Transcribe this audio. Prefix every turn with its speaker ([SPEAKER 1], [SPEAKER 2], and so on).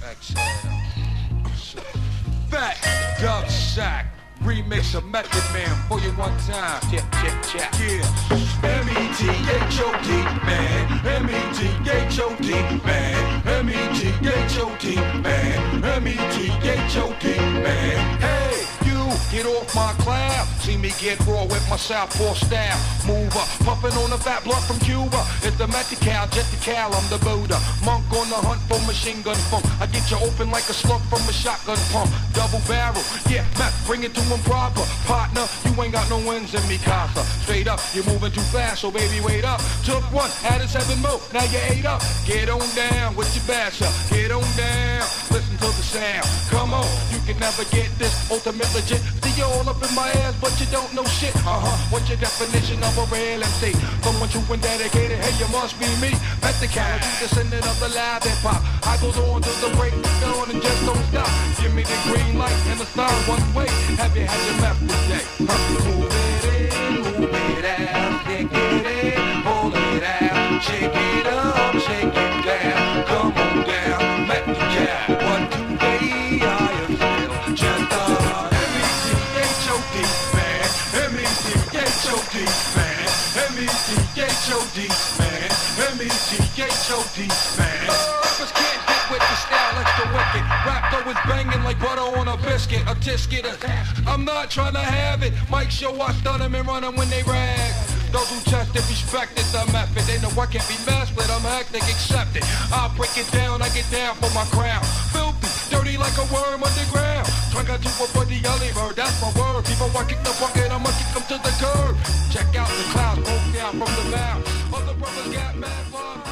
[SPEAKER 1] Fat Dub Sack. Remix of Method Man for you one time.
[SPEAKER 2] Check.
[SPEAKER 1] Yeah. M-E-T-H-O-D, man. M-E-T-H-O-D, man. M-E-T-H-O-D, man. M-E-T-H-O-D, man. Hey, you, get off my cloud. See me get raw with my southpaw style. Move up, puffin' on the fat blood from Cuba. It's the Medi-Cal, jet the Cal, I'm the Buddha. Monk on the hunt for machine gun funk. I get you open like a slug from a shotgun pump. Double barrel, yeah, Mac, bring it to him proper. Partner, you ain't got no wins in me, casa. Straight up, you're moving too fast, so baby wait up. Took one, added 7 more, now you 8 up. Get on down with your basher, get on down. Listen to the sound, come on, you can never get this ultimate legit. See you all up in my ass, but you don't know shit. What's your definition of a real MC? Someone true and dedicated, hey, you must be me. Method-Cal, descendant of the live hip-hop. I goes on to the break, down and just don't stop. Give me the green light and the star one way. Have you had your meth today? Move it in, move it out, stick it in, pull it out, shake it up, shake it down, come on down, Method-Cal. What today I am still just a M-E-T-H-O-D, man, M-E-T-H-O-D, man, M-E-T-H-O-D, man, M-E-T-H-O-D, man. Rappers can't get with the style extra wicked. Rap though is banging like butter on a biscuit, a tisket. I'm not trying to have it. Mike show I stun them and run them when they rag. Those who test it, respect it, the method. They know I can't be messed with, I'm hectic, accept it. I'll break it down, I get down for my crown. Filthy, dirty like a worm underground. Trying to a buddy Oliver, that's my word. People I kick the bucket, I'ma kick them to the curb. Check out the clouds, broke down from the bow. Other brothers got mad love.